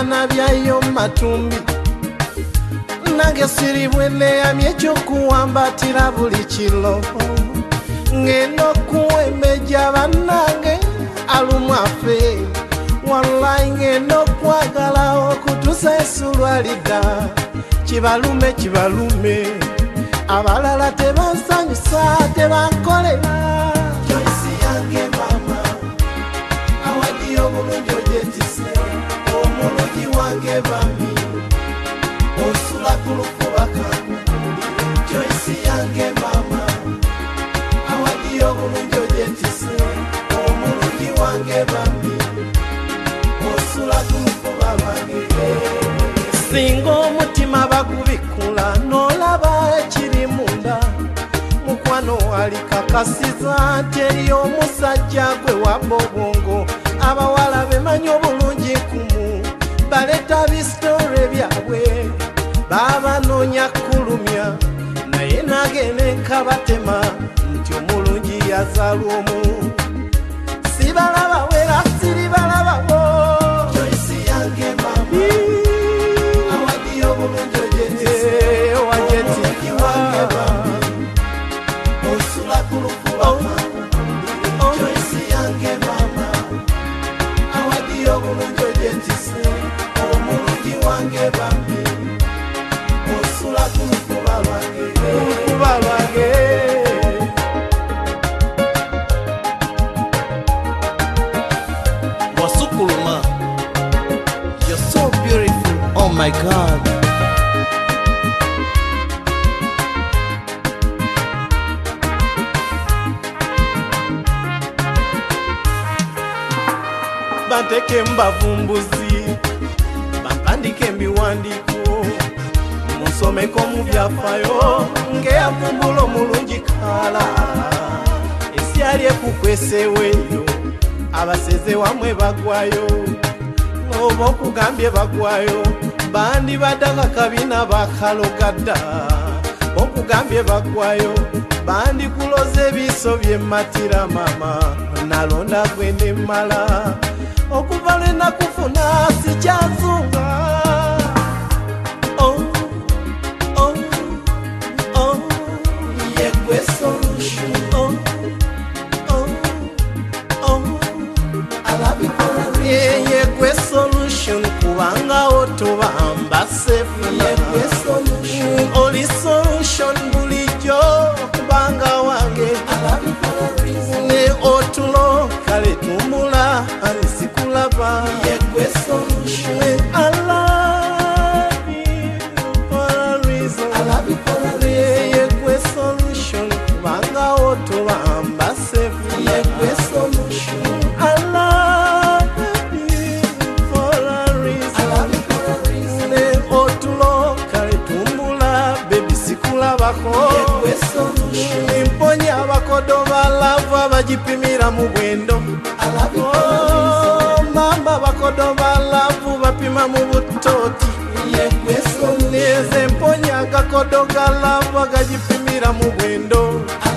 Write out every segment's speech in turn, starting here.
byana byayo matumbi nange siribwe neyamye ekyokuwambatira buli kilo ngenda okuwemeja bannange alumwafe wallahi ngenda okwagala okutusa esulwalida kibalume abalala tebansanyusa tebankolera Joyce yange mama awadi obulungi ojetise omulungi wange bami osula kulukuba kangu Joyce yange mama awadi obulungi ojetise omulungi wange bami osula kulukuba bange singa omutima bagubikula n'olaba ekiri munda mukwano alikakasiza nti eri omusajja gwe wabba obwongo abawala bemanyi obulungi kumu baleta bisitore byabwe babanoonya kulumya naye nagenda enkabatema nti omulungi yazaalwa omu sibalaba wera siribalababo Joyce yange mama Wasukuluma, you're so beautiful. Oh my God. Banteke mbavumbuzi bampandike mbiwandiko musomeko mu byafaayo ngeyavumbula omulungi kala esyali ekukweseweyo abaseze wamwe bagwayo oba okugambye bagwayo bandi baddaga kabina bakalogadda okugambye bagwayo bandi kuloza ebiso byemmatira mama nalonda gwende mmala okuva lwe nakufuna sikyazunga yegwe solution yegwe solution kubanga otobamba safe yegwe solution oli solution bulijjo kubanga wange ne otulo kale tumula anisikulaba yegwe solution I love you for a reason yegwe solution kubanga otobamba safe yegwe solution I love you for a reason ne otulo kale tumula baby sikulabako yegwe solution imponya abakodo balavu abagipimira mu bwendo mama bakodo balavu bapima mu butoti yegwe solution neze mponya agakodo galavu agagipimira mu bwendo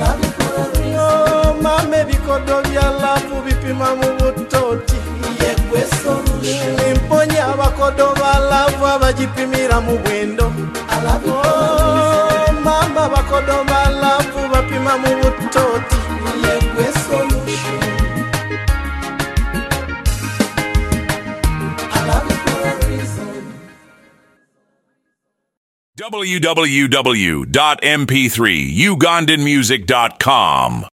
mama ebikodo bya lavu bipima mu butoti yegwe solution imponya abakodo balavu abagipimira mu bwendo mama bakodo balavu bapima mu butoti yegwe solution www.mp3ugandanmusic.com